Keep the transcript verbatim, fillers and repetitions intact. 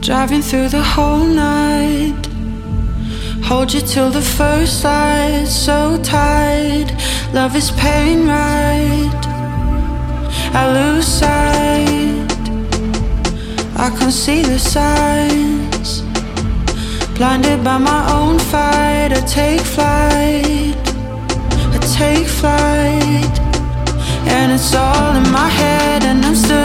Driving through the whole night, hold you till the first light. So tight, love is pain, right? I lose sight, I can see the signs. Blinded by my own fight, I take flight, I take flight. And it's all in my head, and I'm still